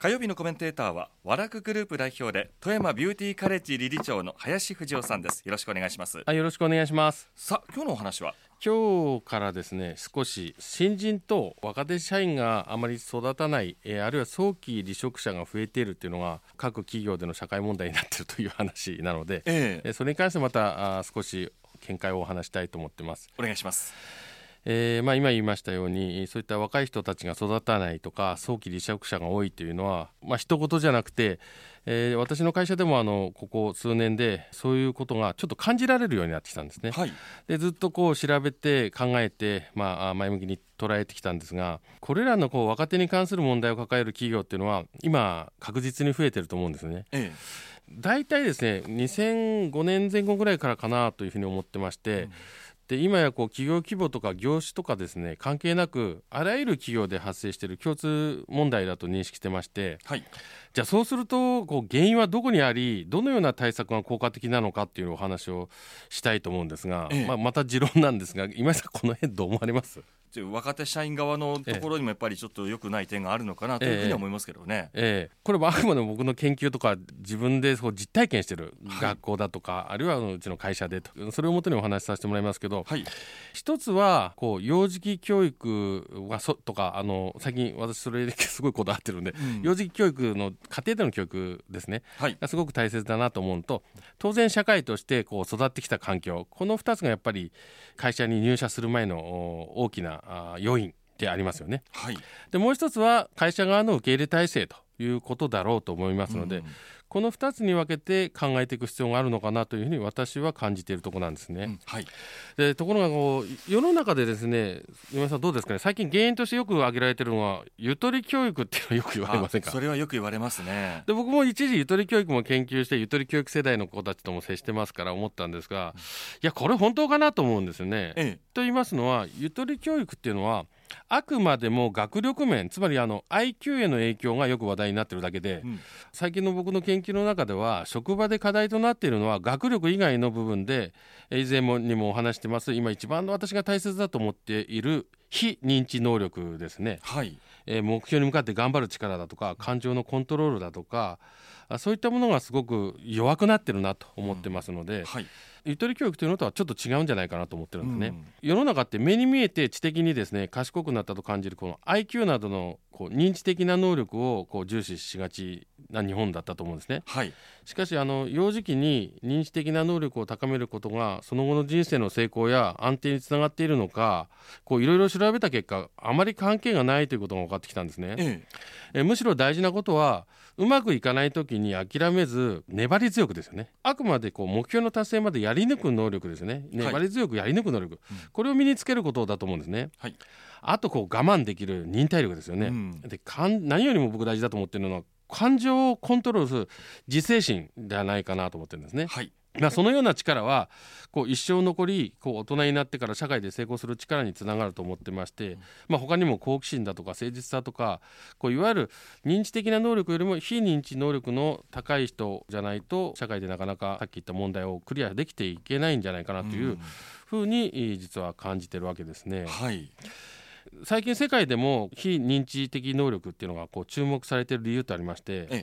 火曜日のコメンテーターは和楽グループ代表で富山ビューティーカレッジ理事長の林藤夫さんです。よろしくお願いします。 よろしくお願いします。 さあ、今日のお話は今日からですね、少し新人と若手社員があまり育たない、あるいは早期離職者が増えているというのが各企業での社会問題になっているという話なので、それに関してまた少し見解をお話したいと思っています。 お願いします。 今言いましたように、そういった若い人たちが育たないとか早期離職者が多いというのは、一言じゃなくて、私の会社でもここ数年でそういうことがちょっと感じられるようになってきたんですね。でずっと調べて考えて、前向きに捉えてきたんですが、これらの若手に関する問題を抱える企業っていうのは今確実に増えていると思うんですね。だいたいですね、2005年前後ぐらいからかなというふうに思ってまして、で今や企業規模とか業種とかですね関係なくあらゆる企業で発生している共通問題だと認識してまして、じゃあそうすると原因はどこにあり、どのような対策が効果的なのかっていうお話をしたいと思うんですが、また持論なんですが、今井さんこの辺どう思われます？ 若手社員側のところにもやっぱりちょっと良くない点があるのかなというふうには思いますけどね。 これはあくまでも僕の研究とか自分で実体験している学校だとか、あるいはうちの会社でと、それをもとにお話しさせてもらいますけど、一つは幼児期教育がとか最近私それすごいこだわってるんで、幼児期教育の家庭での教育ですね、がすごく大切だなと思うのと、当然社会として育ってきた環境、この2つがやっぱり会社に入社する前の大きな要因でありますよね。でもう一つは会社側の受け入れ体制ということだろうと思いますので、この2つに分けて考えていく必要があるのかなというふうに私は感じているところなんですね。でところが世の中でですね、今井さんどうですかね、最近原因としてよく挙げられているのはゆとり教育っていうのはよく言われませんか？ それはよく言われますね。 で僕も一時ゆとり教育も研究してゆとり教育世代の子たちとも接してますから思ったんですが、いやこれ本当かなと思うんですよね。と言いますのは、ゆとり教育っていうのはあくまでも学力面、つまりIQ への影響がよく話題になっているだけで、最近の僕の研究の中では職場で課題となっているのは学力以外の部分で、以前にもお話してます、今一番私が大切だと思っている非認知能力ですね。目標に向かって頑張る力だとか感情のコントロールだとか、そういったものがすごく弱くなってるなと思ってますので、ゆとり教育というのとはちょっと違うんじゃないかなと思ってるんですね。世の中って目に見えて知的にですね賢くなったと感じるこの IQ などの認知的な能力を重視しがちな日本だったと思うんですね。しかし幼児期に認知的な能力を高めることがその後の人生の成功や安定につながっているのか、いろいろ調べた結果あまり関係がないということが分かってきたんですね。むしろ大事なことはうまくいかない時に諦めず粘り強くですよね。あくまで目標の達成までやり抜く能力ですね。粘り強くやり抜く能力、これを身につけることだと思うんですね。あと我慢できる忍耐力ですよね。で何よりも僕大事だと思っているのは感情をコントロールする自制心ではないかなと思ってるんですね。そのような力は一生残り大人になってから社会で成功する力につながると思ってまして、他にも好奇心だとか誠実さとかいわゆる認知的な能力よりも非認知能力の高い人じゃないと社会でなかなかさっき言った問題をクリアできていけないんじゃないかなというふうに実は感じてるわけですね。最近世界でも非認知的能力っていうのが注目されている理由とありまして、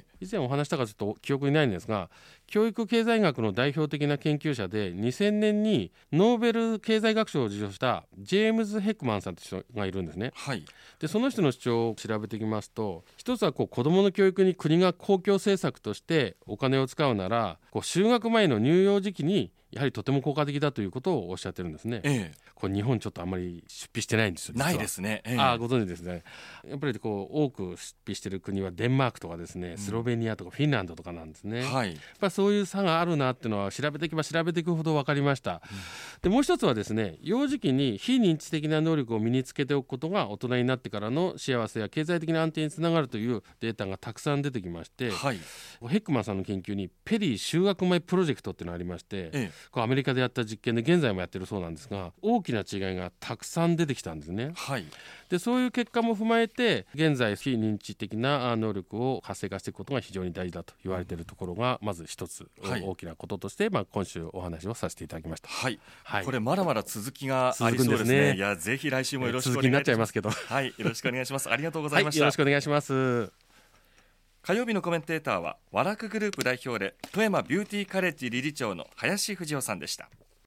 以前お話したかちょっと記憶にないんですが、教育経済学の代表的な研究者で2000年にノーベル経済学賞を受賞したジェームズ・ヘックマンさんという人がいるんですね。でその人の主張を調べてきますと、一つは子どもの教育に国が公共政策としてお金を使うなら就学前の乳幼児期にやはりとても効果的だということをおっしゃってるんですね。これ日本ちょっとあんまり出費してないんですよ。 ないですね。 ご存知ですね。やっぱり多く出費している国はデンマークとかですね、スロベニアとかフィンランドとかなんですね。やっぱりそういう差があるなっていうのは調べていけば調べていくほど分かりました。でもう一つはですね、幼児期に非認知的な能力を身につけておくことが大人になってからの幸せや経済的な安定につながるというデータがたくさん出てきまして、ヘックマンさんの研究にペリー就学前プロジェクトっていうのがありまして、アメリカでやった実験で現在もやってるそうなんですが、大きな違いがたくさん出てきたんですね。でそういう結果も踏まえて現在非認知的な能力を活性化していくことが非常に大事だと言われているところがまず一つ大きなこととして、今週お話をさせていただきました。 これまだまだ続きがありそうですね。いやぜひ来週もよろしくお願いします。 続きになっちゃいますけど、 よろしくお願いします。ありがとうございました。 よろしくお願いします。 火曜日のコメンテーターは和楽グループ代表で富山ビューティーカレッジ理事長の林藤夫さんでした。